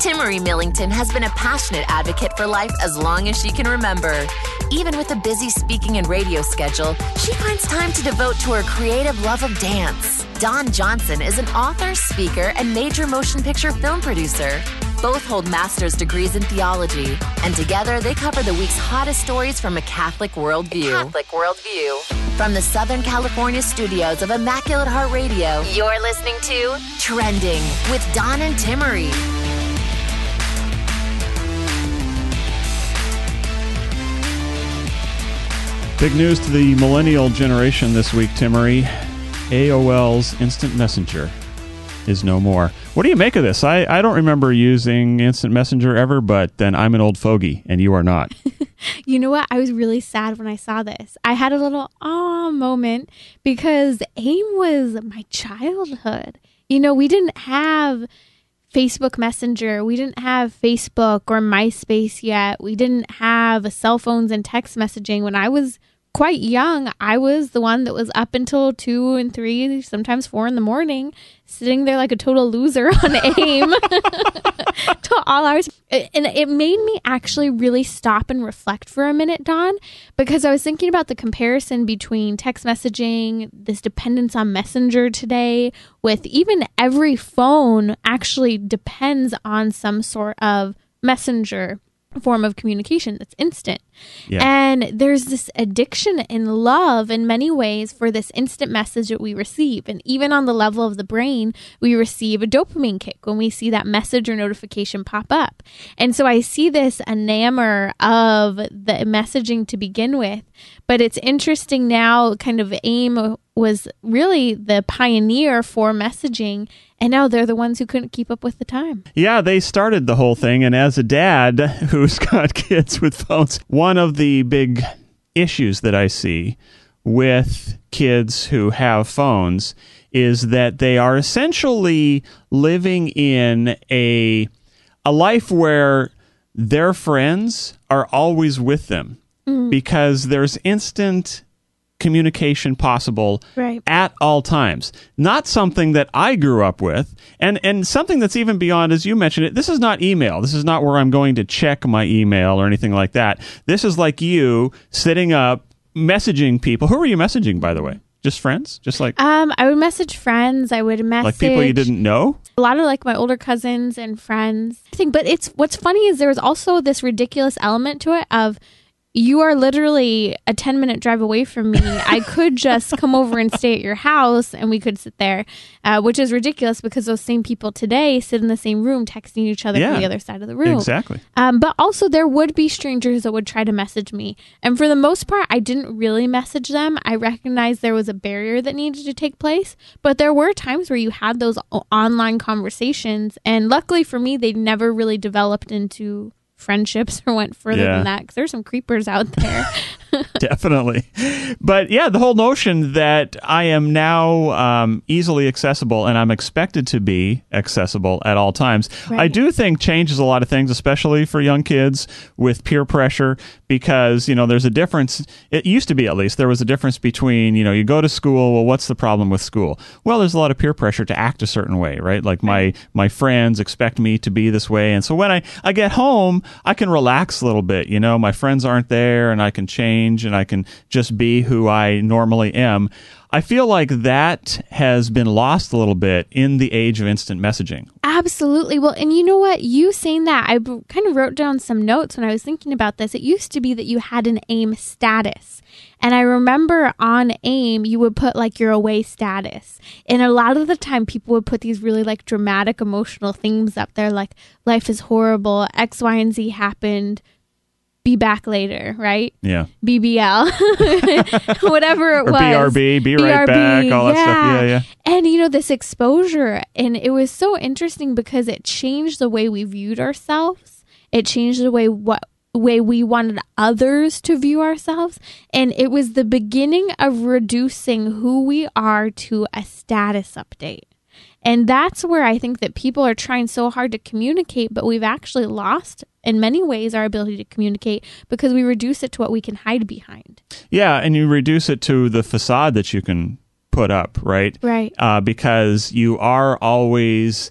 Timmery Millington has been a passionate advocate for life as long as she can remember. Even with a busy speaking and radio schedule, she finds time to devote to her creative love of dance. Dawn Johnson is an author, speaker, and major motion picture film producer. Both hold master's degrees in theology, and together they cover the week's hottest stories from a Catholic worldview. From the Southern California studios of Immaculate Heart Radio, you're listening to Trending with Dawn and Timmery. Big news to the millennial generation this week, Timmery. AOL's Instant Messenger is no more. What do you make of this? I don't remember using Instant Messenger ever, but then I'm an old fogey, and you are not. You know what? I was really sad when I saw this. I had a little moment because AIM was my childhood. You know, we didn't have Facebook Messenger. We didn't have Facebook or MySpace yet. We didn't have cell phones and text messaging. When I was quite young, I was the one that was up until 2 and 3, sometimes 4 in the morning, sitting there like a total loser on AIM till all hours. And it made me actually really stop and reflect for a minute, Dawn, because I was thinking about the comparison between text messaging, this dependence on Messenger today, with even every phone actually depends on some sort of messenger form of communication that's instant. Yeah. And there's this addiction in love in many ways for this instant message that we receive. And even on the level of the brain, we receive a dopamine kick when we see that message or notification pop up. And so I see this enamor of the messaging to begin with. But it's interesting now, kind of AIM was really the pioneer for messaging, and now they're the ones who couldn't keep up with the time. Yeah, they started the whole thing, and as a dad who's got kids with phones, one of the big issues that I see with kids who have phones is that they are essentially living in a life where their friends are always with them because there's instant communication possible at all times. Not something that I grew up with, and something that's even beyond, as you mentioned it, this is not email. This is not where I'm going to check my email or anything like that. This is like you sitting up, messaging people. Who are you messaging, by the way? Just friends? Just like I would message friends. I would message like people you didn't know? A lot of like my older cousins and friends. But what's funny is there was also this ridiculous element to it of, you are literally a 10-minute drive away from me. I could just come over and stay at your house and we could sit there, which is ridiculous because those same people today sit in the same room texting each other from the other side of the room. Exactly. But also there would be strangers that would try to message me. And for the most part, I didn't really message them. I recognized there was a barrier that needed to take place. But there were times where you had those online conversations. And luckily for me, they never really developed into friendships or went further than that, because there's some creepers out there. Definitely. But yeah, the whole notion that I am now easily accessible and I'm expected to be accessible at all times, I do think changes a lot of things, especially for young kids with peer pressure, because, you know, there's a difference. It used to be, at least, there was a difference between, you know, you go to school, well, what's the problem with school? Well, there's a lot of peer pressure to act a certain way, right? Like my friends expect me to be this way. And so when I get home, I can relax a little bit, you know, my friends aren't there and I can change and I can just be who I normally am. I feel like that has been lost a little bit in the age of instant messaging. Absolutely. Well, and you know what? You saying that, I kind of wrote down some notes when I was thinking about this. It used to be that you had an AIM status. And I remember on AIM, you would put like your away status. And a lot of the time, people would put these really like dramatic emotional themes up there, like life is horrible, X, Y, and Z happened, be back later, right? Yeah. BBL, whatever it or was. BRB, be right back, all that stuff. Yeah. And, you know, this exposure, and it was so interesting because it changed the way we viewed ourselves. It changed the way we wanted others to view ourselves. And it was the beginning of reducing who we are to a status update. And that's where I think that people are trying so hard to communicate, but we've actually lost, in many ways, our ability to communicate because we reduce it to what we can hide behind. Yeah, and you reduce it to the facade that you can put up, right? Right. Because you are always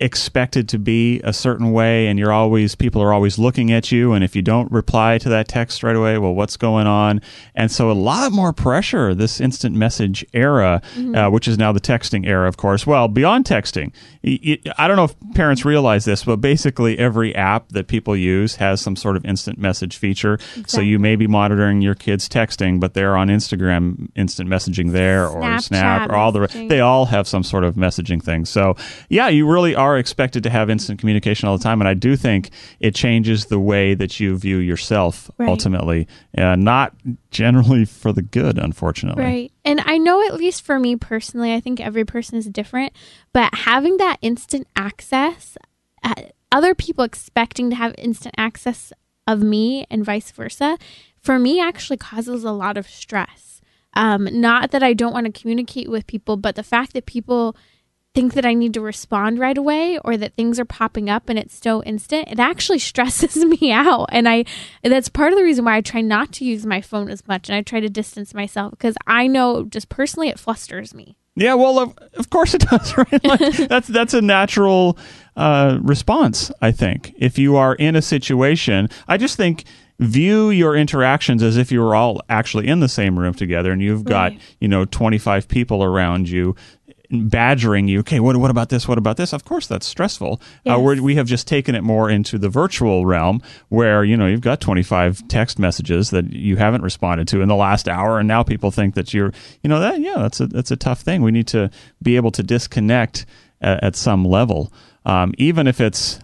expected to be a certain way, and people are always looking at you, and if you don't reply to that text right away, well, what's going on? And so a lot more pressure, this instant message era, which is now the texting era, of course. Well, beyond texting, I don't know if parents realize this, but basically every app that people use has some sort of instant message feature. Exactly. So you may be monitoring your kids texting, but they're on Instagram instant messaging there, or Snap, or all they all have some sort of messaging thing. So yeah, you really are expected to have instant communication all the time, and I do think it changes the way that you view yourself ultimately, not generally for the good, unfortunately. Right. And I know, at least for me personally, I think every person is different, but having that instant access, other people expecting to have instant access of me and vice versa, for me actually causes a lot of stress. Not that I don't want to communicate with people, but the fact that people think that I need to respond right away, or that things are popping up and it's so instant, it actually stresses me out. And that's part of the reason why I try not to use my phone as much, and I try to distance myself, because I know just personally it flusters me. Yeah, well, of course it does, right? Like, that's a natural response, I think. If you are in a situation, I just think view your interactions as if you were all actually in the same room together, and you've got 25 people around you badgering you. Okay, what about this? What about this? Of course, that's stressful. Yes. We have just taken it more into the virtual realm, where you've got 25 text messages that you haven't responded to in the last hour, and now people think that that's a tough thing. We need to be able to disconnect at some level, even if it's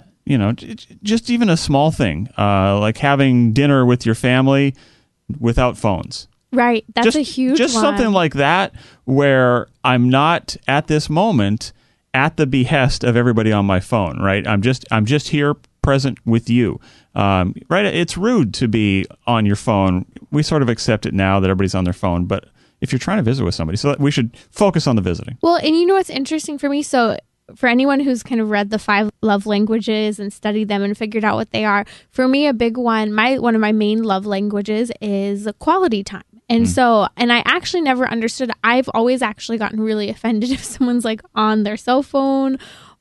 just even a small thing, like having dinner with your family without phones. Right. That's a huge just one. Something like that, where I'm not at this moment at the behest of everybody on my phone, right? I'm just here present with you. Right? It's rude to be on your phone. We sort of accept it now that everybody's on their phone, but if you're trying to visit with somebody, so we should focus on the visiting. Well, and you know what's interesting for me? So for anyone who's kind of read the 5 love languages and studied them and figured out what they are, for me, a big one of my main love languages is quality time. And and I actually never understood. I've always actually gotten really offended if someone's like on their cell phone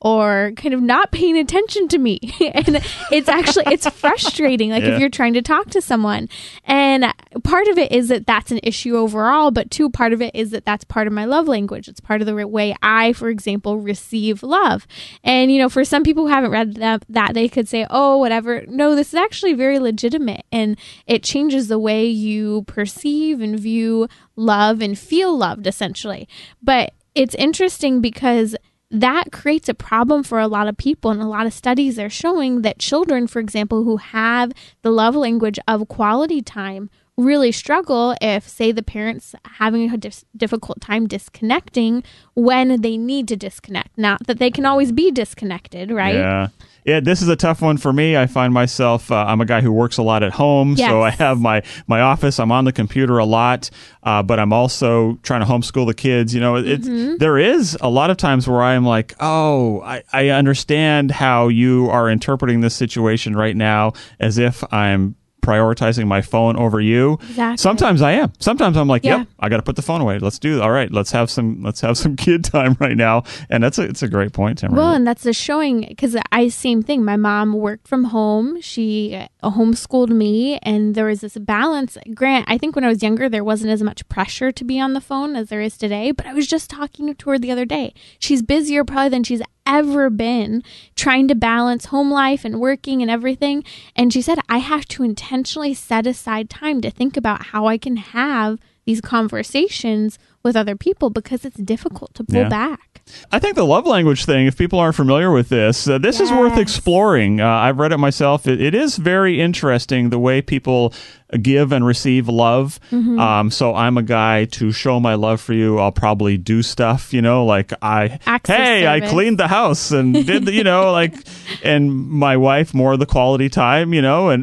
or kind of not paying attention to me. And it's frustrating. Like if you're trying to talk to someone, and part of it is that that's an issue overall, but part of it is that that's part of my love language. It's part of the way I, for example, receive love. And, for some people who haven't read that they could say, oh, whatever. No, this is actually very legitimate, and it changes the way you perceive and view love and feel loved, essentially. But it's interesting because that creates a problem for a lot of people, and a lot of studies are showing that children, for example, who have the love language of quality time really struggle if, say, the parents having a difficult time disconnecting when they need to disconnect. Not that they can always be disconnected, right? Yeah, this is a tough one for me. I find myself, I'm a guy who works a lot at home, so I have my office. I'm on the computer a lot, but I'm also trying to homeschool the kids. There is a lot of times where I'm like, oh, I understand how you are interpreting this situation right now as if I'm prioritizing my phone over you. Exactly. Sometimes I am. Sometimes I'm like, yep, I got to put the phone away. All right, let's have some kid time right now. And it's a great point, Tim. Well, and that's showing, because same thing. My mom worked from home. She homeschooled me, and there was this balance. Grant, I think when I was younger, there wasn't as much pressure to be on the phone as there is today. But I was just talking to her the other day. She's busier probably than she's ever been, trying to balance home life and working and everything. And she said, I have to intentionally set aside time to think about how I can have these conversations with other people, because it's difficult to pull back. I think the love language thing, if people aren't familiar with this is worth exploring. I've read it myself. It is very interesting the way people give and receive love. So I'm a guy, to show my love for you, I'll probably do stuff, like I cleaned the house and did and my wife more the quality time, and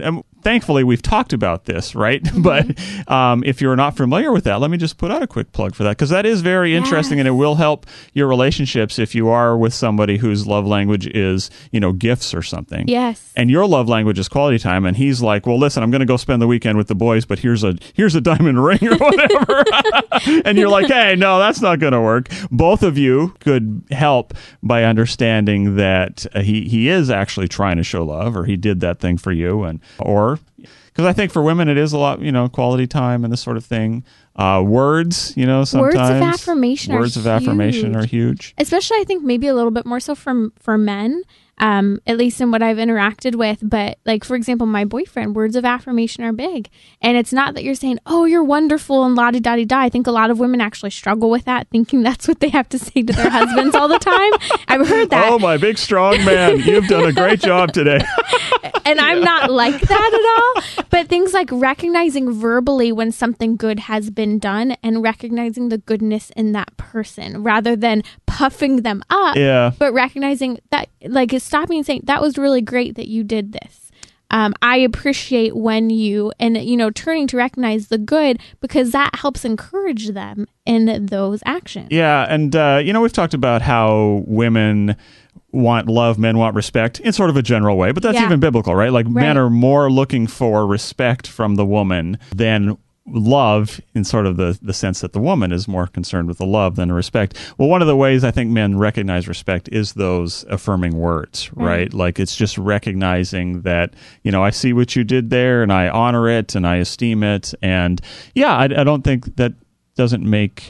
thankfully, we've talked about this, right? Mm-hmm. But if you're not familiar with that, let me just put out a quick plug for that, because that is very interesting, and it will help your relationships if you are with somebody whose love language is, gifts or something. Yes. And your love language is quality time, and he's like, well, listen, I'm going to go spend the weekend with the boys, but here's a diamond ring or whatever. And you're like, hey, no, that's not going to work. Both of you could help by understanding that he is actually trying to show love, or he did that thing for you, or because I think for women it is a lot, quality time and this sort of thing. Words, sometimes words of affirmation are huge. Especially, I think maybe a little bit more so for men. At least in what I've interacted with. But like, for example, my boyfriend, words of affirmation are big. And it's not that you're saying, oh, you're wonderful and la-di-da-di-da. I think a lot of women actually struggle with that, thinking that's what they have to say to their husbands all the time. I've heard that. Oh, my big, strong man. You've done a great job today. And I'm not like that at all. But things like recognizing verbally when something good has been done and recognizing the goodness in that person rather than puffing them up. Yeah. But recognizing that, like, stopping and saying, that was really great that you did this. I appreciate when you, and, turning to recognize the good, because that helps encourage them in those actions. Yeah. And, we've talked about how women want love, men want respect in sort of a general way, but that's even biblical, right? Like men are more looking for respect from the woman than love, in sort of the sense that the woman is more concerned with the love than the respect. Well, one of the ways I think men recognize respect is those affirming words, right? Like it's just recognizing that, I see what you did there and I honor it and I esteem it. And I don't think that doesn't make,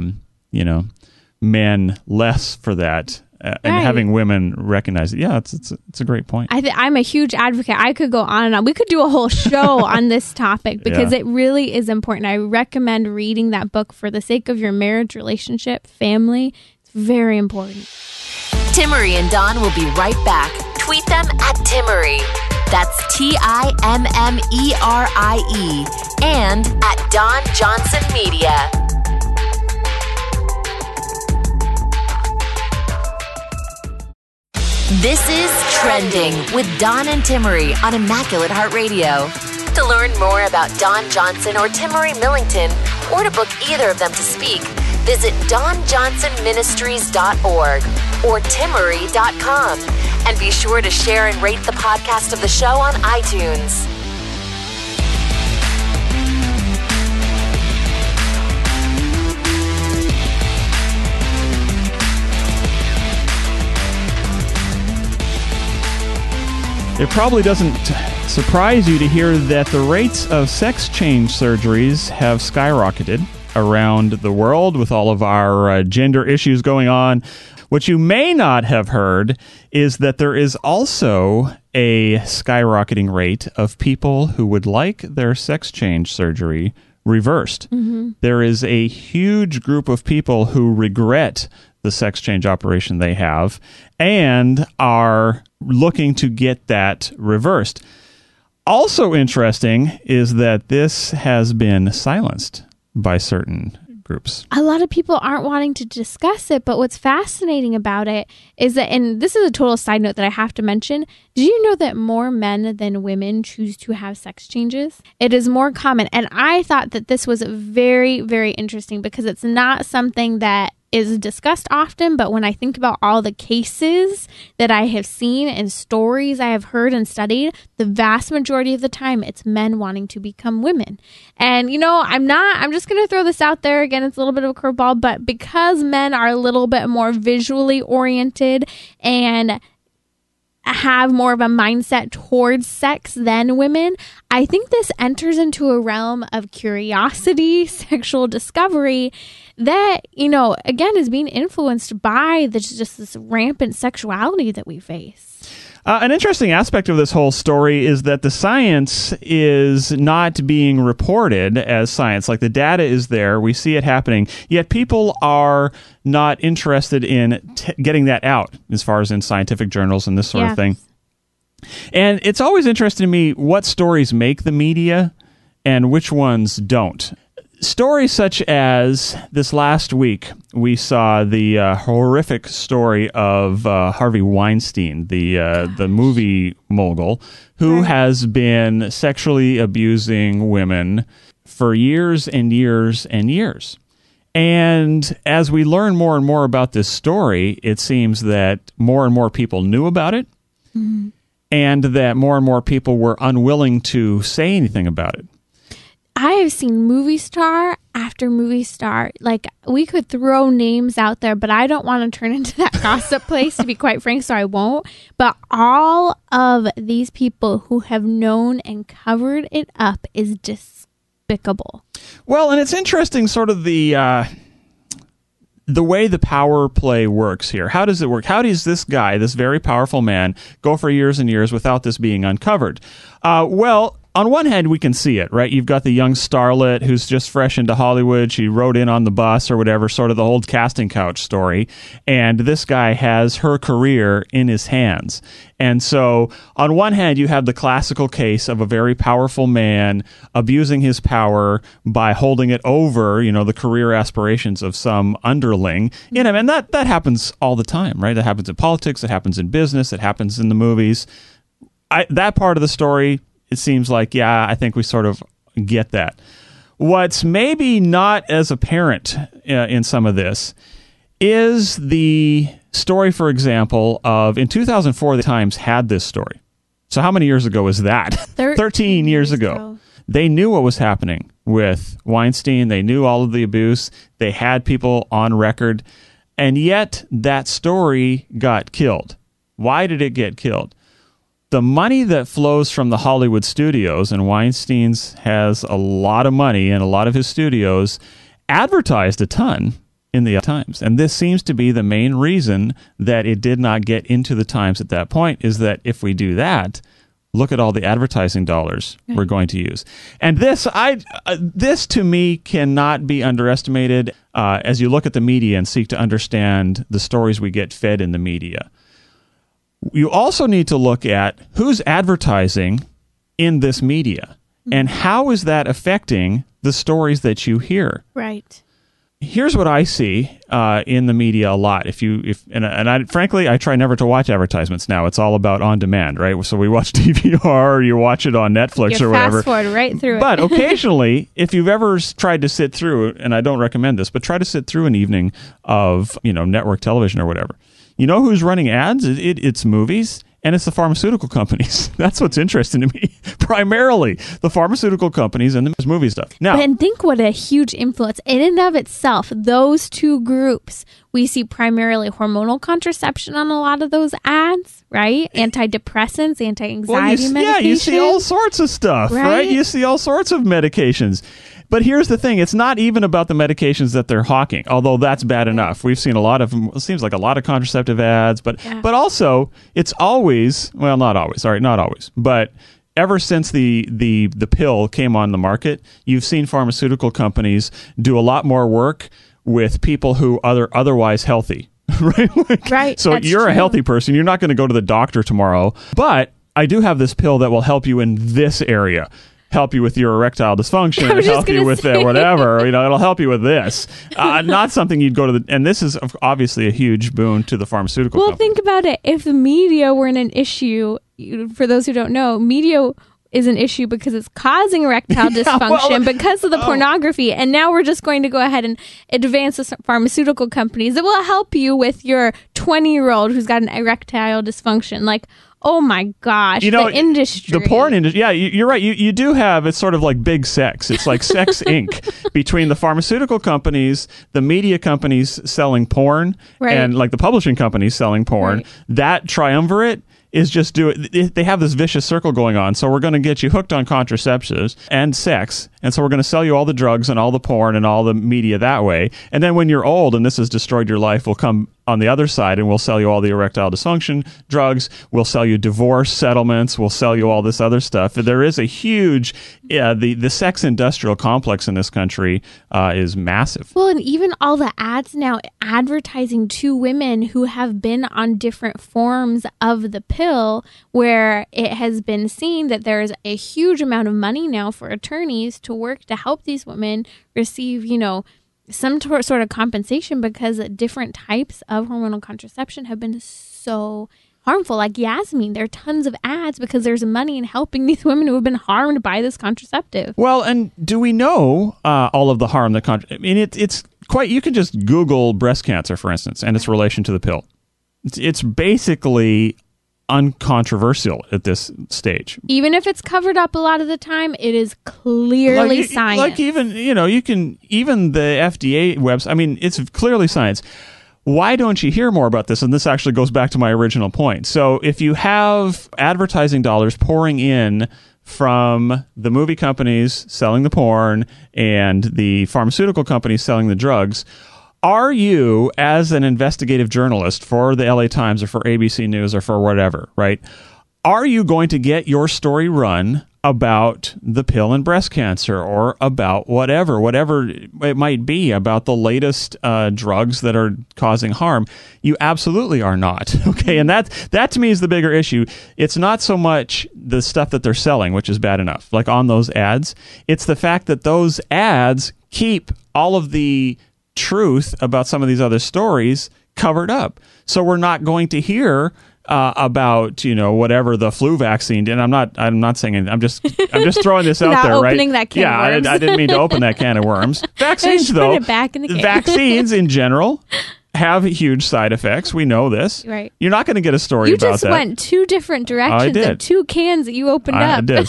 men less for that. And having women recognize it, it's a great point. I'm a huge advocate. I could go on and on. We could do a whole show on this topic because it really is important. I recommend reading that book for the sake of your marriage, relationship, family. It's very important. Timmerie and Dawn will be right back. Tweet them at Timmerie. That's TIMMERIE. And at Dawn Johnson Media. This is Trending with Dawn and Timmerie on Immaculate Heart Radio. To learn more about Dawn Johnson or Timmerie Millington, or to book either of them to speak, visit DawnJohnsonMinistries.org or Timmerie.com. And be sure to share and rate the podcast of the show on iTunes. It probably doesn't surprise you to hear that the rates of sex change surgeries have skyrocketed around the world with all of our gender issues going on. What you may not have heard is that there is also a skyrocketing rate of people who would like their sex change surgery reversed. Mm-hmm. There is a huge group of people who regret the sex change operation they have and are looking to get that reversed. Also interesting is that this has been silenced by certain groups. A lot of people aren't wanting to discuss it, but what's fascinating about it is that, and this is a total side note that I have to mention, did you know that more men than women choose to have sex changes? It is more common, and I thought that this was very, very interesting because it's not something that is discussed often, but when I think about all the cases that I have seen and stories I have heard and studied, the vast majority of the time it's men wanting to become women. And I'm just going to throw this out there again. It's a little bit of a curveball, but because men are a little bit more visually oriented and have more of a mindset towards sex than women, I think this enters into a realm of curiosity, sexual discovery that, again, is being influenced by this rampant sexuality that we face. An interesting aspect of this whole story is that the science is not being reported as science. Like the data is there, we see it happening, yet people are not interested in getting that out as far as in scientific journals and this sort of thing. And it's always interesting to me what stories make the media and which ones don't. stories such as this last week, we saw the horrific story of Harvey Weinstein, the movie mogul, who has been sexually abusing women for years and years and years. And as we learn more and more about this story, it seems that more and more people knew about it, and that more and more people were unwilling to say anything about it. I have seen movie star after movie star. Like, we could throw names out there, but I don't want to turn into that gossip place, to be quite frank, so I won't. But all of these people who have known and covered it up is despicable. Well, and it's interesting, sort of the way the power play works here. How does it work? How does this guy, this very powerful man, go for years and years without this being uncovered? Well, on one hand, we can see it, right? You've got the young starlet who's just fresh into Hollywood. She rode in on the bus or whatever, sort of the old casting couch story. And this guy has her career in his hands. And so on one hand, you have the classical case of a very powerful man abusing his power by holding it over, the career aspirations of some underling in him. And that happens all the time, right? That happens in politics. It happens in business. It happens in the movies. That part of the story, it seems like, I think we sort of get that. What's maybe not as apparent in some of this is the story, for example, of in 2004, the Times had this story. So how many years ago was that? 13 years ago. They knew what was happening with Weinstein. They knew all of the abuse. They had people on record. And yet that story got killed. Why did it get killed? The money that flows from the Hollywood studios, and Weinstein's has a lot of money, and a lot of his studios advertised a ton in the Times. And this seems to be the main reason that it did not get into the Times at that point, is that if we do that, look at all the advertising dollars we're going to use. And this to me cannot be underestimated as you look at the media and seek to understand the stories we get fed in the media. You also need to look at who's advertising in this media and how is that affecting the stories that you hear. Right. Here's what I see in the media a lot. Frankly, I try never to watch advertisements now. It's all about on demand, right? So we watch DVR or you watch it on Netflix or whatever. Fast forward right through it. But occasionally, if you've ever tried to sit through, and I don't recommend this, but try to sit through an evening of network television or whatever. You know who's running ads? It's movies, and it's the pharmaceutical companies. That's what's interesting to me. Primarily, the pharmaceutical companies and the movie stuff. Now, and think what a huge influence in and of itself. Those two groups, we see primarily hormonal contraception on a lot of those ads, right? Antidepressants, anti-anxiety medication. Yeah, you see all sorts of stuff, right? You see all sorts of medications. But here's the thing. It's not even about the medications that they're hawking, although that's bad enough. We've seen it seems like a lot of contraceptive ads, but also it's always, well, not always, but ever since the pill came on the market, you've seen pharmaceutical companies do a lot more work with people who are otherwise healthy. Right. So you're a healthy person. You're not going to go to the doctor tomorrow, but I do have this pill that will help you in this area. Help you with your erectile dysfunction, help you with whatever, it'll help you with this. Not something you'd go to and this is obviously a huge boon to the pharmaceutical company. Think about it. If the media weren't an issue, for those who don't know, media is an issue because it's causing erectile dysfunction because of the pornography. And now we're just going to go ahead and advance the pharmaceutical companies that will help you with your 20-year-old who's got an erectile dysfunction. Like, oh my gosh, the industry. The porn industry. Yeah, you're right. You do have, it's sort of like big sex. It's like Sex Inc. between the pharmaceutical companies, the media companies selling porn, and like the publishing companies selling porn. Right. That triumvirate is just they have this vicious circle going on. So we're going to get you hooked on contraceptives and sex. And so we're going to sell you all the drugs and all the porn and all the media that way. And then when you're old and this has destroyed your life, we'll come on the other side, and we'll sell you all the erectile dysfunction drugs. We'll sell you divorce settlements. We'll sell you all this other stuff. There is a huge, the sex industrial complex in this country is massive. Well, and even all the ads now advertising to women who have been on different forms of the pill, where it has been seen that there is a huge amount of money now for attorneys to work to help these women receive, some sort of compensation, because different types of hormonal contraception have been so harmful. Like Yasmin, there are tons of ads because there's money in helping these women who have been harmed by this contraceptive. Well, and do we know all of the harm that it's quite, you can just Google breast cancer, for instance, and its relation to the pill. It's basically uncontroversial at this stage. Even if it's covered up a lot of the time, it is clearly science. Like even the FDA website, it's clearly science. Why don't you hear more about this? And this actually goes back to my original point. So if you have advertising dollars pouring in from the movie companies selling the porn and the pharmaceutical companies selling the drugs, are you, as an investigative journalist for the LA Times or for ABC News or for whatever, right? Are you going to get your story run about the pill and breast cancer, or about whatever it might be, about the latest drugs that are causing harm? You absolutely are not. Okay, and that to me is the bigger issue. It's not so much the stuff that they're selling, which is bad enough, like on those ads. It's the fact that those ads keep all of the truth about some of these other stories covered up. So we're not going to hear about whatever the flu vaccine did. I'm not saying it. I'm just throwing this out there, right? Opening that can of worms. I didn't mean to open that can of worms. Vaccines, though, put it back in the can. Vaccines in general have huge side effects. We know this. Right. You're not going to get a story about that. You just went two different directions of two cans that you opened up. I did.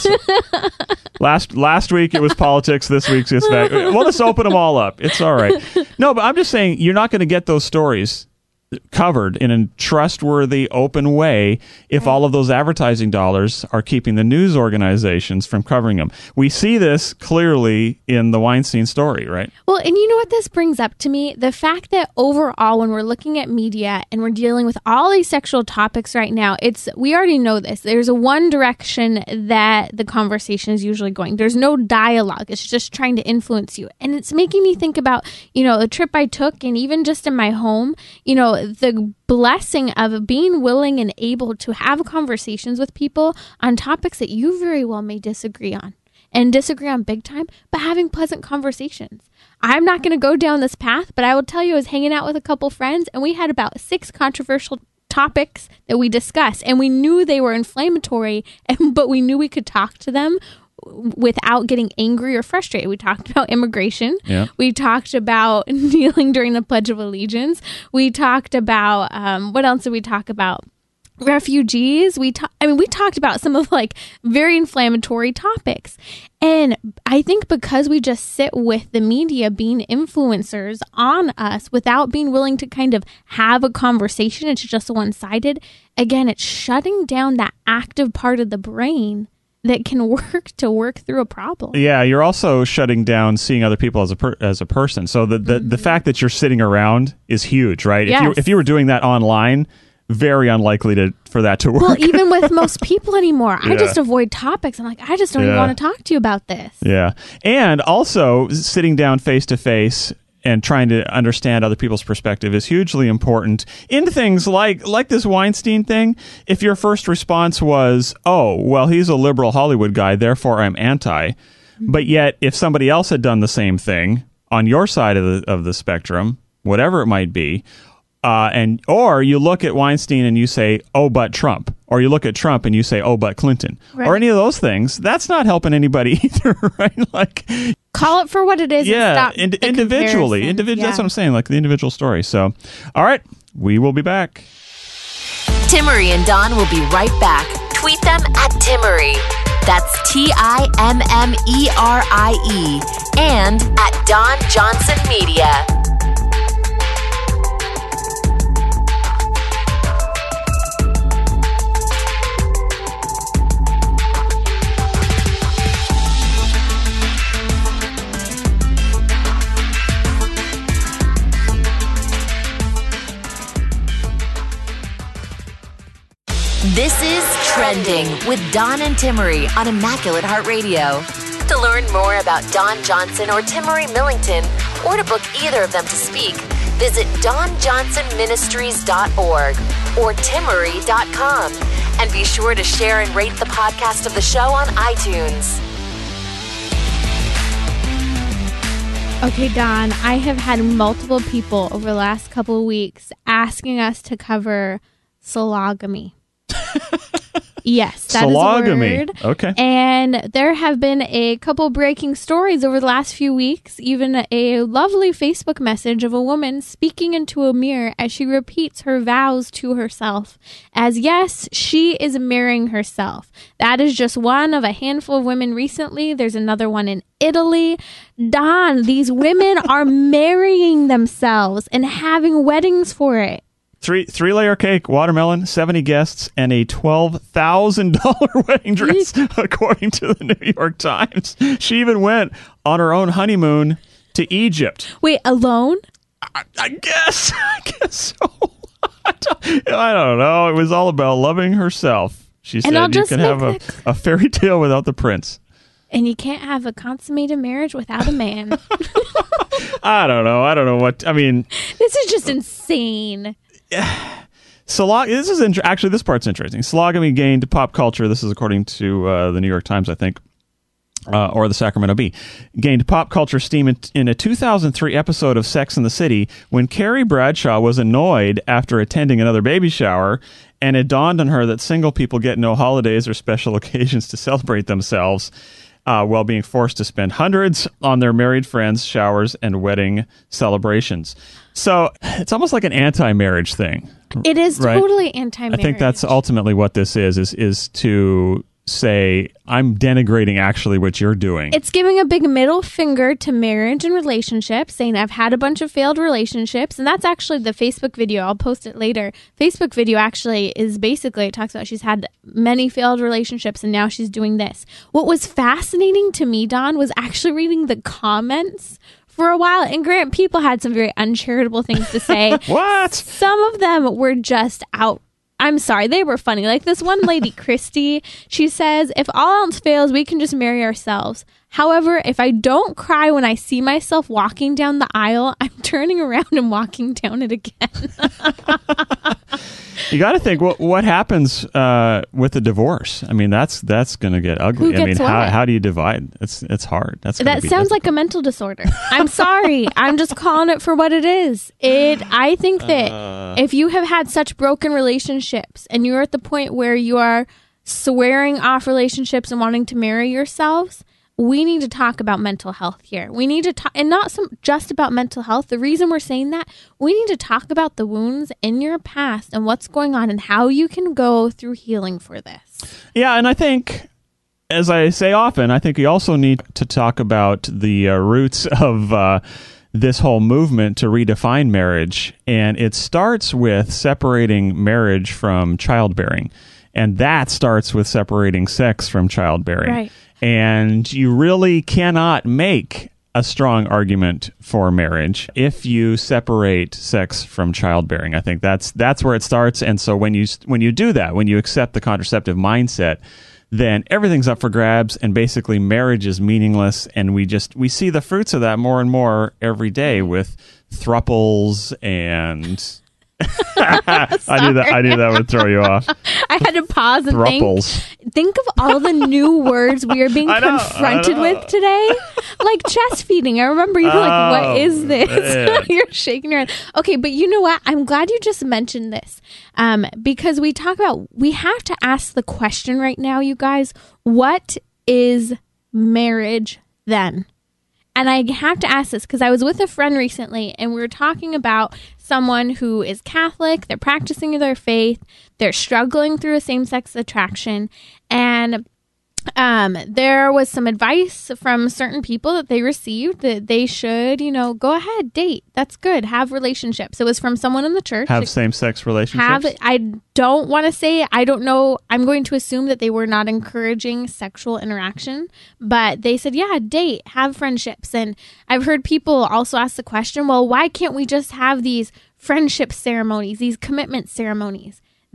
Last week it was politics. This week's just that. We'll just open them all up. It's all right. No, but I'm just saying you're not going to get those stories covered in a trustworthy, open way if all of those advertising dollars are keeping the news organizations from covering them. We see this clearly in the Weinstein story, right? Well, and you know what this brings up to me? The fact that overall, when we're looking at media and we're dealing with all these sexual topics right now, we already know this. There's a one direction that the conversation is usually going. There's no dialogue. It's just trying to influence you. And it's making me think about, the trip I took, and even just in my home, the blessing of being willing and able to have conversations with people on topics that you very well may disagree on, and disagree on big time, but having pleasant conversations. I'm not going to go down this path, but I will tell you, I was hanging out with a couple friends, and we had about 6 controversial topics that we discussed, and we knew they were inflammatory, but we knew we could talk to them without getting angry or frustrated. We talked about immigration. Yeah. We talked about kneeling during the Pledge of Allegiance. We talked about, what else did we talk about? Refugees. We talked about some of very inflammatory topics. And I think because we just sit with the media being influencers on us without being willing to kind of have a conversation, it's just one-sided. Again, it's shutting down that active part of the brain that can work through a problem. Yeah, you're also shutting down seeing other people as a person. So the fact that you're sitting around is huge, right? Yes. If you were doing that online, very unlikely for that to work. Well, even with most people anymore, I just avoid topics. I'm like, I just don't even want to talk to you about this. Yeah, and also sitting down face to face and trying to understand other people's perspective is hugely important in things like this Weinstein thing. If your first response was, oh, well, he's a liberal Hollywood guy, therefore I'm anti. But yet, if somebody else had done the same thing on your side of the spectrum, whatever it might be, or you look at Weinstein and you say, oh, but Trump. Or you look at Trump and you say, oh, but Clinton. Right. Or any of those things, that's not helping anybody either, right? Call it for what it is. Yeah, and stop individually. That's what I'm saying, the individual story. So, all right, we will be back. Timmerie and Dawn will be right back. Tweet them at Timmerie. That's TIMMERIE. And at Dawn Johnson Media. This is Trending with Dawn and Timmery on Immaculate Heart Radio. To learn more about Dawn Johnson or Timmery Millington, or to book either of them to speak, visit DawnJohnsonMinistries.org or Timmery.com. And be sure to share and rate the podcast of the show on iTunes. Okay, Dawn, I have had multiple people over the last couple of weeks asking us to cover sologamy. Yes, that sologamy. is a word. Okay. And there have been a couple breaking stories over the last few weeks, even a lovely Facebook message of a woman speaking into a mirror as she repeats her vows to herself. As yes, she is marrying herself. That is just one of a handful of women recently. There's another one in Italy. Dawn, these women are marrying themselves and having weddings for it. Three-layer cake, watermelon, 70 guests, and a $12,000 wedding dress, according to the New York Times. She even went on her own honeymoon to Egypt. Wait, alone? I guess so. I don't know. It was all about loving herself. She said you can have a fairy tale without the prince. And you can't have a consummated marriage without a man. I don't know what, I mean. This is just insane. Actually, this part's interesting. Sologamy gained pop culture. This is according to the New York Times, I think, or the Sacramento Bee. Gained pop culture steam in a 2003 episode of Sex and the City when Carrie Bradshaw was annoyed after attending another baby shower, and it dawned on her that single people get no holidays or special occasions to celebrate themselves, while being forced to spend hundreds on their married friends' showers and wedding celebrations. So it's almost like an anti-marriage thing. It is right? Totally anti-marriage. I think that's ultimately what this is to say, I'm denigrating actually what you're doing. It's giving a big middle finger to marriage and relationships, saying I've had a bunch of failed relationships. And that's actually the Facebook video. I'll post it later. Facebook video actually is basically, it talks about she's had many failed relationships and now she's doing this. What was fascinating to me, Dawn, was actually reading the comments for a while. And Grant, people had some very uncharitable things to say. What? Some of them were just out. I'm sorry, they were funny. Like this one lady, Christy, she says, if all else fails, we can just marry ourselves. However, if I don't cry when I see myself walking down the aisle, I'm turning around and walking down it again. You got to think what happens with a divorce. I mean, that's going to get ugly. Who gets what? How do you divide? It's hard. That sounds like a mental disorder. I'm sorry. I'm just calling it for what it is. I think that if you have had such broken relationships and you're at the point where you are swearing off relationships and wanting to marry yourselves, we need to talk about mental health here. We need to talk, and not just about mental health. The reason we're saying that, we need to talk about the wounds in your past and what's going on and how you can go through healing for this. Yeah, and I think, as I say often, I think we also need to talk about the roots of this whole movement to redefine marriage. And it starts with separating marriage from childbearing. And that starts with separating sex from childbearing. Right. And you really cannot make a strong argument for marriage if you separate sex from childbearing. I think that's where it starts. And so when you do that, when you accept the contraceptive mindset, then everything's up for grabs, and basically marriage is meaningless. And we see the fruits of that more and more every day with thruples and. I knew that would throw you off. I had to pause and Thruples. think of all the new words we are being confronted with today. Like chest feeding. I remember you were like, what is this? You're shaking your head. Okay, but you know what? I'm glad you just mentioned this. Because we have to ask the question right now, you guys, what is marriage then? And I have to ask this because I was with a friend recently and we were talking about someone who is Catholic, they're practicing their faith, they're struggling through a same-sex attraction, and there was some advice from certain people that they received that they should, go ahead, date. That's good. Have relationships. It was from someone in the church. Have same-sex relationships? I don't want to say, I don't know. I'm going to assume that they were not encouraging sexual interaction, but they said, yeah, date, have friendships. And I've heard people also ask the question, well, why can't we just have these friendship ceremonies, these commitment ceremonies?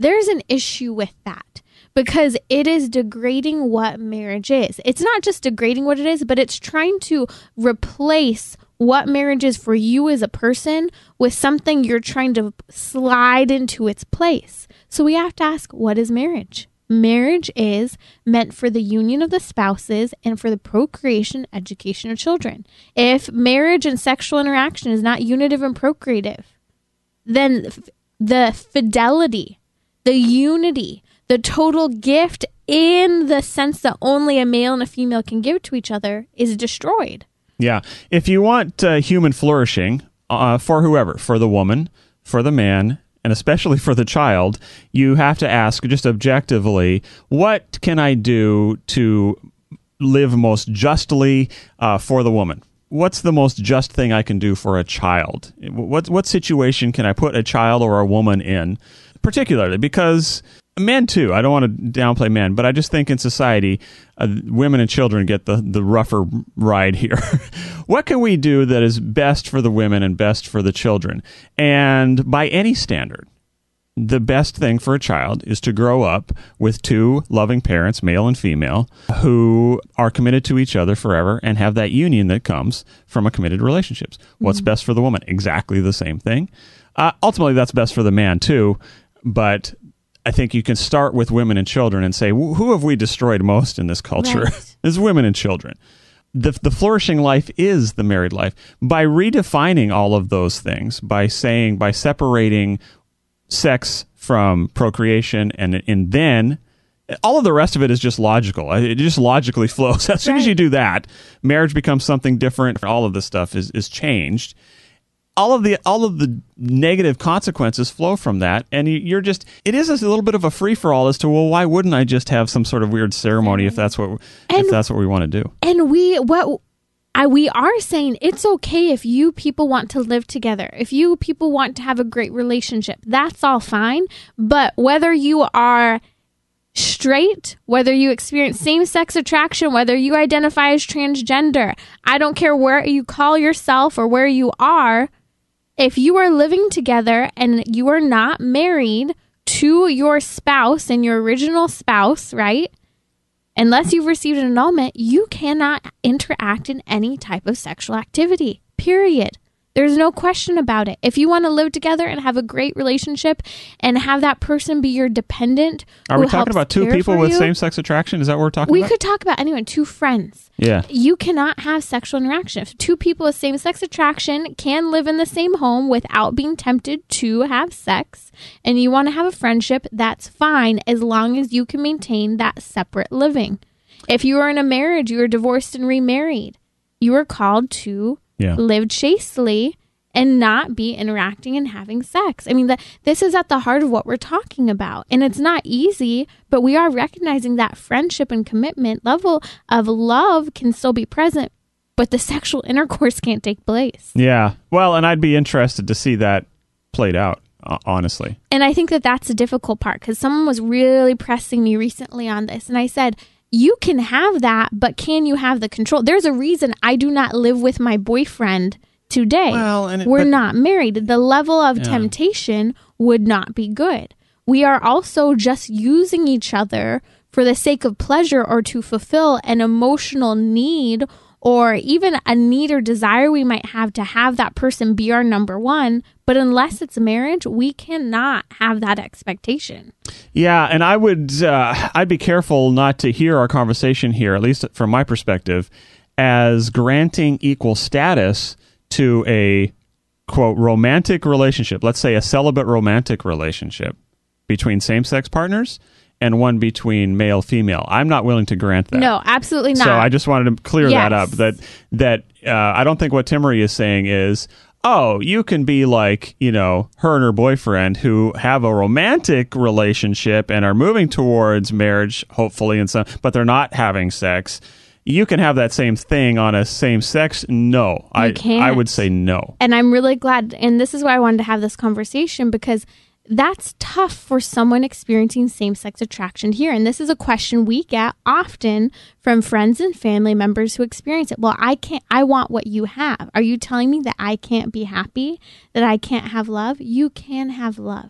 there's an issue with that because it is degrading what marriage is. It's not just degrading what it is, but it's trying to replace what marriage is for you as a person with something you're trying to slide into its place. So we have to ask, what is marriage? Marriage is meant for the union of the spouses and for the procreation, education of children. If marriage and sexual interaction is not unitive and procreative, then the fidelity, the unity, the total gift in the sense that only a male and a female can give to each other is destroyed. Yeah. If you want human flourishing for whoever, for the woman, for the man, and especially for the child, you have to ask just objectively, what can I do to live most justly for the woman? What's the most just thing I can do for a child? What situation can I put a child or a woman in, particularly? Because men, too, I don't want to downplay men, but I just think in society, women and children get the rougher ride here. What can we do that is best for the women and best for the children? And by any standard, the best thing for a child is to grow up with two loving parents, male and female, who are committed to each other forever and have that union that comes from a committed relationships. What's best for the woman? Exactly the same thing. Ultimately, that's best for the man, too, but I think you can start with women and children and say, who have we destroyed most in this culture? Right. It's women and children. The flourishing life is the married life. By redefining all of those things, by separating sex from procreation, and then all of the rest of it is just logical. It just logically flows. As soon as you do that, marriage becomes something different. All of this stuff is changed. All of the negative consequences flow from that, and it is a little bit of a free for all as to, well, why wouldn't I just have some sort of weird ceremony if that's what we want to do? And we are saying it's okay if you people want to live together, if you people want to have a great relationship, that's all fine. But whether you are straight, whether you experience same-sex attraction, whether you identify as transgender, I don't care where you call yourself or where you are. If you are living together and you are not married to your spouse and your original spouse, right? Unless you've received an annulment, you cannot interact in any type of sexual activity, period. There's no question about it. If you want to live together and have a great relationship and have that person be your dependent, are we talking about two people with same-sex attraction? Is that what we're talking about? We could talk about anyone, two friends. Yeah. You cannot have sexual interaction. If two people with same-sex attraction can live in the same home without being tempted to have sex, and you want to have a friendship, that's fine as long as you can maintain that separate living. If you are in a marriage, you are divorced and remarried, you are called to live chastely and not be interacting and having sex. I mean, this is at the heart of what we're talking about. And it's not easy, but we are recognizing that friendship and commitment level of love can still be present, but the sexual intercourse can't take place. Yeah. Well, and I'd be interested to see that played out, honestly. And I think that's a difficult part because someone was really pressing me recently on this. And I said, you can have that, but can you have the control? There's a reason I do not live with my boyfriend today. Well, we're not married. The level of temptation would not be good. We are also just using each other for the sake of pleasure or to fulfill an emotional need or even a need or desire we might have to have that person be our number one. But unless it's a marriage, we cannot have that expectation. Yeah, and I'd be careful not to hear our conversation here, at least from my perspective, as granting equal status to a, quote, romantic relationship, let's say a celibate romantic relationship between same-sex partners and one between male-female. I'm not willing to grant that. No, absolutely not. So I just wanted to clear that up, that I don't think what Timmerie is saying is, oh, you can be like, her and her boyfriend who have a romantic relationship and are moving towards marriage, hopefully, but they're not having sex. You can have that same thing on a same sex? No. I would say no. And I'm really glad, and this is why I wanted to have this conversation, because that's tough for someone experiencing same-sex attraction here. And this is a question we get often from friends and family members who experience it. Well, I want what you have. Are you telling me that I can't be happy, that I can't have love? You can have love.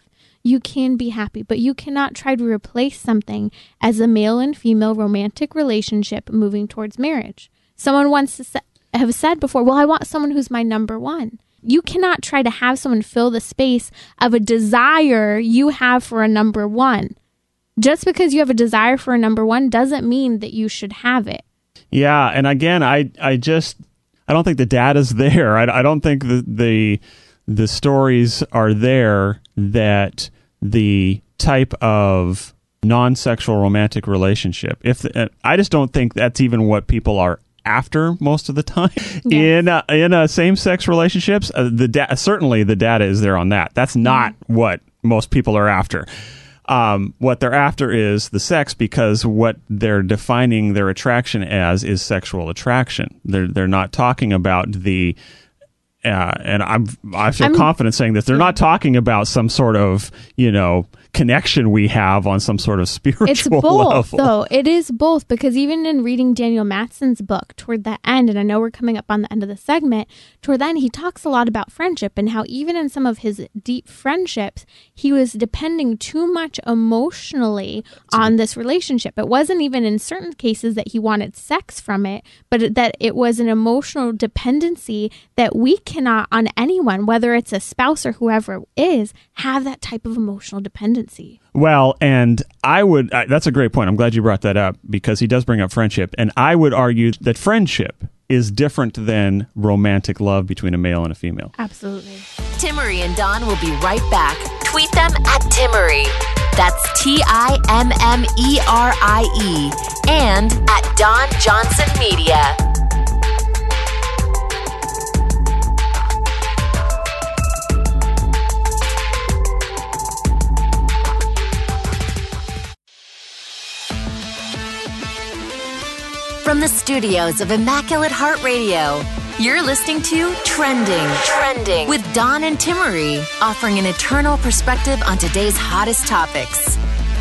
you can be happy, but you cannot try to replace something as a male and female romantic relationship moving towards marriage. Someone wants to have said before, well, I want someone who's my number one. You cannot try to have someone fill the space of a desire you have for a number one. Just because you have a desire for a number one doesn't mean that you should have it. Yeah, and again, I don't think the data's there. I don't think the stories are there that the type of non-sexual romantic relationship, I just don't think that's even what people are after most of the time. Yes. In same-sex relationships, certainly the data is there on that. That's not what most people are after. What they're after is the sex, because what they're defining their attraction as is sexual attraction. They're not talking about the and I feel confident saying this. They're not talking about some sort of, connection we have on some sort of spiritual level. It's both, level. Though. It is both, because even in reading Daniel Matson's book toward the end, and I know we're coming up on the end of the segment, toward the end he talks a lot about friendship and how even in some of his deep friendships, he was depending too much emotionally on this relationship. It wasn't even in certain cases that he wanted sex from it, but that it was an emotional dependency that we cannot on anyone, whether it's a spouse or whoever it is, have that type of emotional dependency. Well, and that's a great point. I'm glad you brought that up, because he does bring up friendship. And I would argue that friendship is different than romantic love between a male and a female. Absolutely. Timmerie and Dawn will be right back. Tweet them at Timmerie. That's TIMMERIE. And at Dawn Johnson Media. From the studios of Immaculate Heart Radio, you're listening to Trending with Dawn and Timmerie, offering an eternal perspective on today's hottest topics.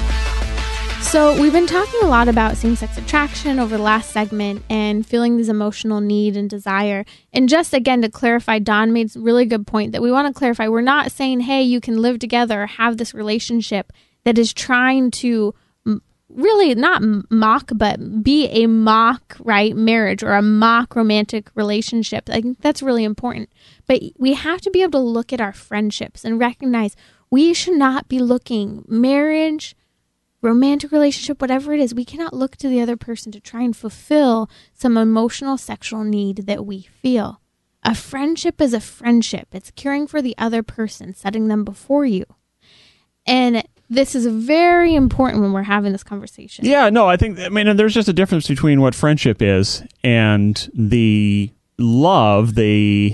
So we've been talking a lot about same-sex attraction over the last segment and feeling this emotional need and desire. And just again to clarify, Dawn made a really good point that we want to clarify. We're not saying, hey, you can live together or have this relationship that is trying to really not mock, but be a mock, right, marriage or a mock romantic relationship. I think that's really important. But we have to be able to look at our friendships and recognize we should not be looking marriage, romantic relationship, whatever it is. We cannot look to the other person to try and fulfill some emotional sexual need that we feel. A friendship is a friendship. It's caring for the other person, setting them before you. And this is very important when we're having this conversation. Yeah, no, there's just a difference between what friendship is and the love, I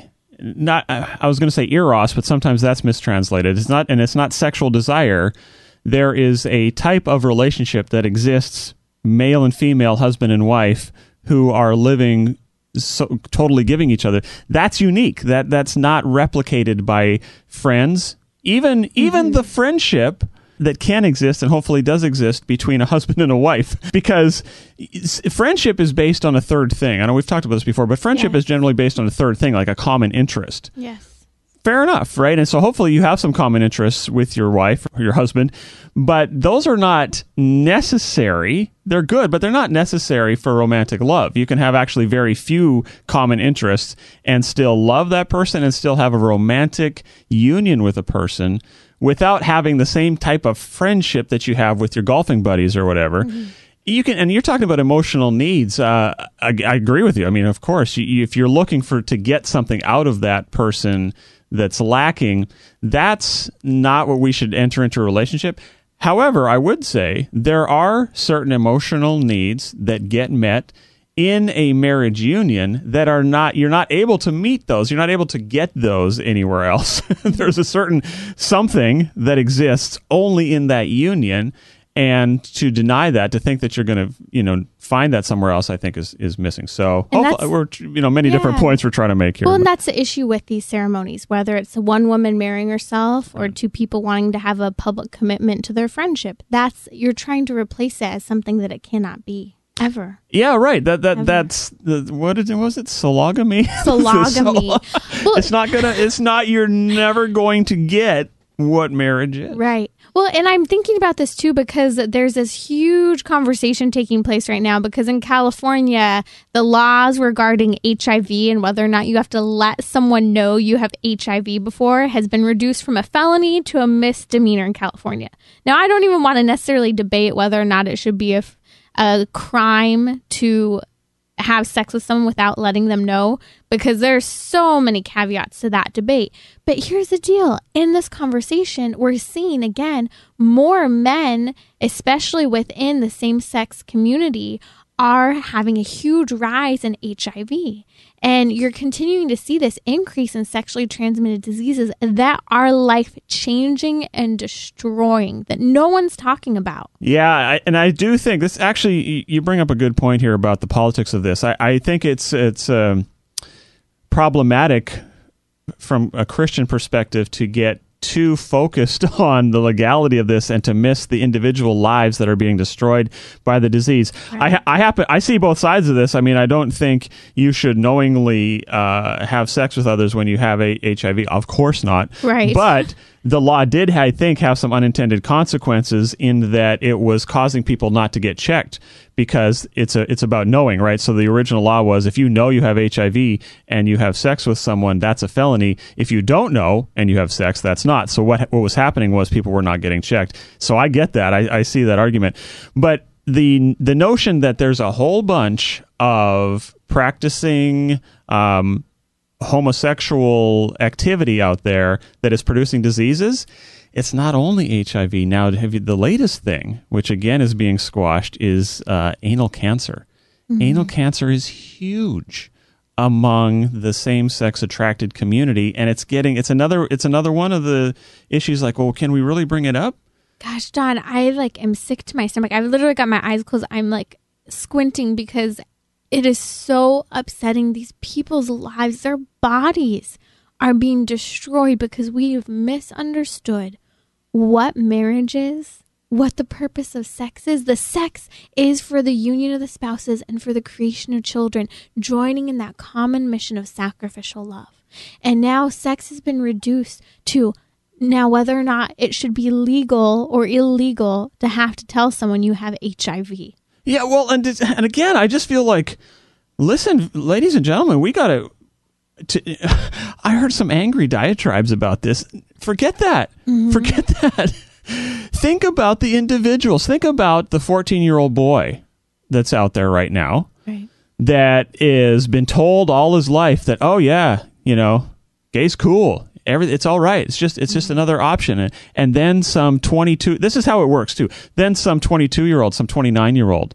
was going to say eros, but sometimes that's mistranslated. It's not sexual desire. There is a type of relationship that exists, male and female, husband and wife, who are living so totally giving each other. That's unique. That's not replicated by friends. Even the friendship that can exist and hopefully does exist between a husband and a wife, because friendship is based on a third thing. I know we've talked about this before, but friendship is generally based on a third thing, like a common interest. Yes. Fair enough, right? And so hopefully you have some common interests with your wife or your husband, but those are not necessary. They're good, but they're not necessary for romantic love. You can have actually very few common interests and still love that person and still have a romantic union with a person without having the same type of friendship that you have with your golfing buddies or whatever. Mm-hmm. You can, and you're talking about emotional needs. I agree with you. I mean, of course, if you're looking to get something out of that person that's lacking, that's not what we should enter into a relationship. However, I would say there are certain emotional needs that get met in a marriage union that are not, you're not able to meet those. You're not able to get those anywhere else. There's a certain something that exists only in that union. And to deny that, to think that you're going to, find that somewhere else, I think is missing. So we're, many different points we're trying to make here. Well, and that's the issue with these ceremonies, whether it's one woman marrying herself or two people wanting to have a public commitment to their friendship. You're trying to replace it as something that it cannot be. Ever. Yeah, right. That's what was it? Sologamy? Sologamy. Well, you're never going to get what marriage is. Right. Well, and I'm thinking about this too because there's this huge conversation taking place right now because in California, the laws regarding HIV and whether or not you have to let someone know you have HIV before has been reduced from a felony to a misdemeanor in California. Now, I don't even want to necessarily debate whether or not it should be a crime to have sex with someone without letting them know, because there's so many caveats to that debate. But here's the deal. In this conversation, we're seeing, again, more men, especially within the same-sex community, are having a huge rise in HIV. And you're continuing to see this increase in sexually transmitted diseases that are life-changing and destroying that no one's talking about. Yeah, and I do think this actually, you bring up a good point here about the politics of this. I think it's problematic from a Christian perspective to get too focused on the legality of this and to miss the individual lives that are being destroyed by the disease. Right. I see both sides of this. I mean, I don't think you should knowingly have sex with others when you have HIV. Of course not. Right. But the law did, I think, have some unintended consequences in that it was causing people not to get checked because it's about knowing, right? So the original law was if you know you have HIV and you have sex with someone, that's a felony. If you don't know and you have sex, that's not. So what was happening was people were not getting checked. So I get that. I see that argument. But the notion that there's a whole bunch of practicing homosexual activity out there that is producing diseases, it's not only HIV. Now, the latest thing, which again is being squashed, is anal cancer. Mm-hmm. Anal cancer is huge among the same-sex attracted community, and it's another one of the issues. Like, well, can we really bring it up? Gosh, Don, I am sick to my stomach. I've literally got my eyes closed. I'm squinting because it is so upsetting. These people's lives, their bodies are being destroyed because we have misunderstood what marriage is, what the purpose of sex is. The sex is for the union of the spouses and for the creation of children, joining in that common mission of sacrificial love. And now sex has been reduced to now whether or not it should be legal or illegal to have to tell someone you have HIV. Yeah, well, and again, I just feel like, listen, ladies and gentlemen, we got to. I heard some angry diatribes about this. Forget that. Mm-hmm. Forget that. Think about the individuals. Think about the 14-year-old boy that's out there right now, right, that has been told all his life that, oh yeah, gay's cool. It's all right. It's just another option. And then some 22. This is how it works too. Then some 22-year-old, some 29-year-old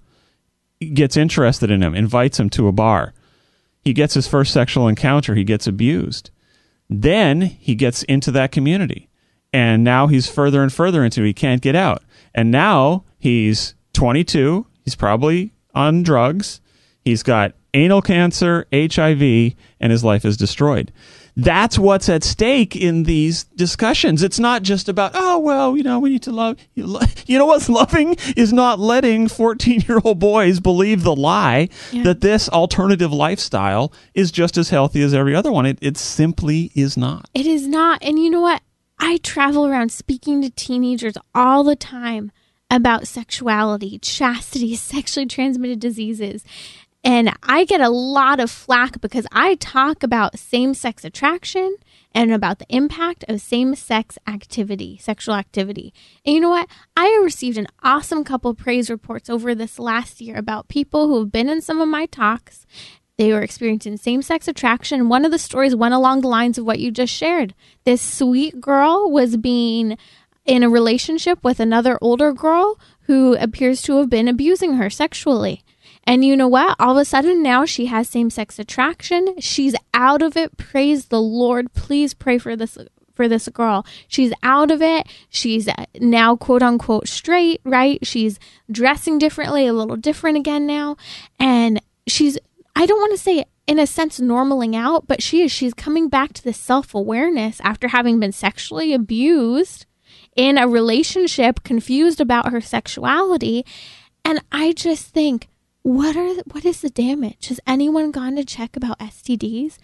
gets interested in him, invites him to a bar. He gets his first sexual encounter. He gets abused. Then he gets into that community. And now he's further and further into it. He can't get out. And now he's 22. He's probably on drugs. He's got anal cancer, HIV, and his life is destroyed. That's what's at stake in these discussions. It's not just about, oh, well, we need to love. What's loving is not letting 14-year-old boys believe the lie that this alternative lifestyle is just as healthy as every other one. It simply is not. It is not. And you know what? I travel around speaking to teenagers all the time about sexuality, chastity, sexually transmitted diseases. And I get a lot of flack because I talk about same-sex attraction and about the impact of same-sex activity, sexual activity. And you know what? I received an awesome couple praise reports over this last year about people who have been in some of my talks. They were experiencing same-sex attraction. One of the stories went along the lines of what you just shared. This sweet girl was being in a relationship with another older girl who appears to have been abusing her sexually. And you know what? All of a sudden now she has same-sex attraction. She's out of it. Praise the Lord. Please pray for this girl. She's out of it. She's now quote unquote straight, right? She's dressing differently, a little different again now. And she's, I don't want to say in a sense normaling out, but she's coming back to this self-awareness after having been sexually abused in a relationship, confused about her sexuality. And I just think, what is the damage? Has anyone gone to check about STDs?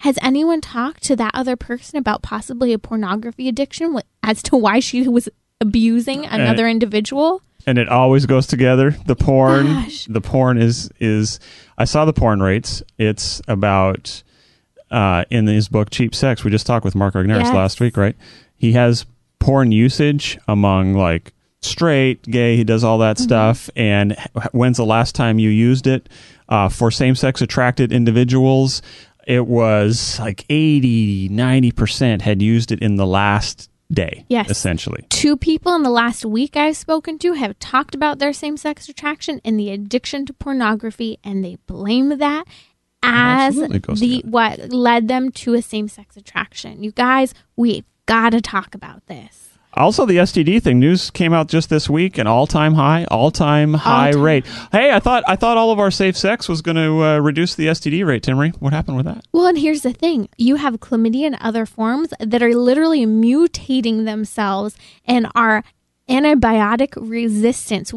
has anyone talked to that other person about possibly a pornography addiction as to why she was abusing another individual? And it always goes together. The porn, Gosh. the porn is. I saw the porn rates. It's about in his book Cheap Sex. We just talked with Mark Regnerus last week, right? He has porn usage among like straight, gay. He does all that stuff. And when's the last time you used it for same-sex attracted individuals? It was like 80-90% had used it in the last day, essentially. 2 people in the last week I've spoken to have talked about their same-sex attraction and the addiction to pornography, and they blame that as what led them to a same-sex attraction. You guys, we've got to talk about this. Also, the STD thing, news came out just this week, an all-time high rate. Hey, I thought all of our safe sex was going to reduce the STD rate, Timmery. What happened with that? Well, and here's the thing. You have chlamydia and other forms that are literally mutating themselves and are antibiotic resistant.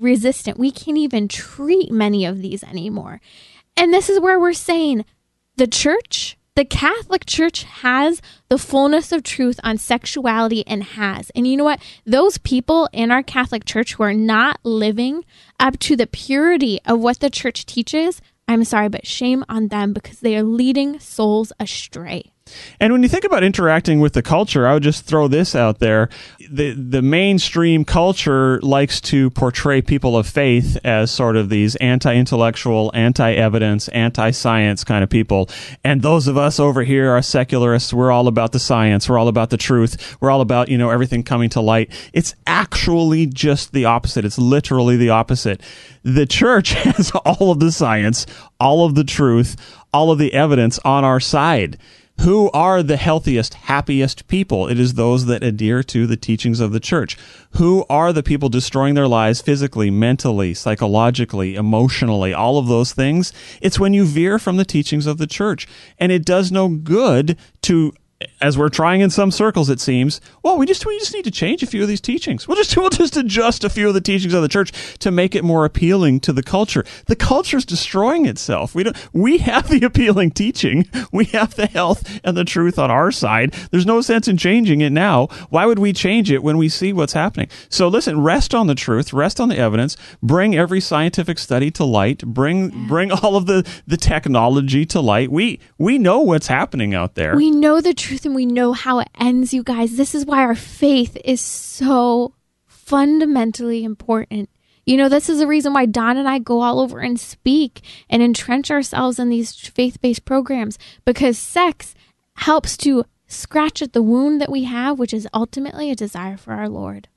We can't even treat many of these anymore. And this is where we're saying the church, the Catholic Church, has the fullness of truth on sexuality and has. And you know what? Those people in our Catholic Church who are not living up to the purity of what the church teaches, I'm sorry, but shame on them, because they are leading souls astray. And when you think about interacting with the culture, I would just throw this out there. The mainstream culture likes to portray people of faith as sort of these anti-intellectual, anti-evidence, anti-science kind of people. And those of us over here are secularists. We're all about the science. We're all about the truth. We're all about, everything coming to light. It's actually just the opposite. It's literally the opposite. The church has all of the science, all of the truth, all of the evidence on our side. Who are the healthiest, happiest people? It is those that adhere to the teachings of the church. Who are the people destroying their lives physically, mentally, psychologically, emotionally, all of those things? It's when you veer from the teachings of the church. And it does no good to, as we're trying in some circles, it seems, well, we just need to change a few of these teachings. We'll just adjust a few of the teachings of the church to make it more appealing to the culture. The culture's destroying itself. We have the appealing teaching. We have the health and the truth on our side. There's no sense in changing it now. Why would we change it when we see what's happening? So listen, rest on the truth, rest on the evidence, bring every scientific study to light, bring all of the technology to light. We know what's happening out there. We know the truth and we know how it ends, you guys. This is why our faith is so fundamentally important. This is the reason why Don and I go all over and speak and entrench ourselves in these faith-based programs, because sex helps to scratch at the wound that we have, which is ultimately a desire for our Lord.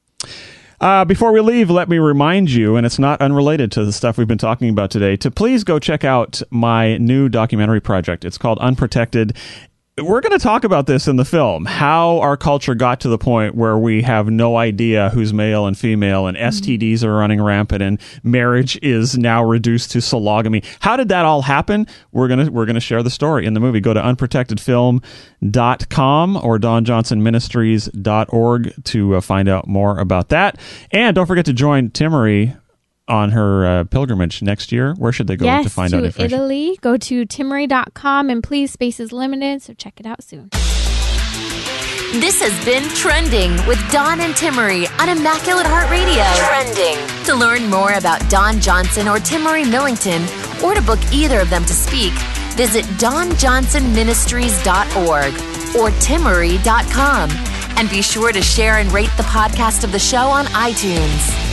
Before we leave, let me remind you, and it's not unrelated to the stuff we've been talking about today, to please go check out my new documentary project. It's called Unprotected. We're going to talk about this in the film, how our culture got to the point where we have no idea who's male and female, and STDs are running rampant, and marriage is now reduced to sologamy. How did that all happen? We're going to share the story in the movie. Go to unprotectedfilm.com or donjohnsonministries.org to find out more about that. And don't forget to join Timmery on her pilgrimage next year. Where should they go to find out information? Italy. Go to timmery.com, and please, space is limited, so check it out soon. This has been Trending with Don and Timmery on Immaculate Heart Radio. Trending. To learn more about Don Johnson or Timmery Millington, or to book either of them to speak, visit donjohnsonministries.org or timmery.com. And be sure to share and rate the podcast of the show on iTunes.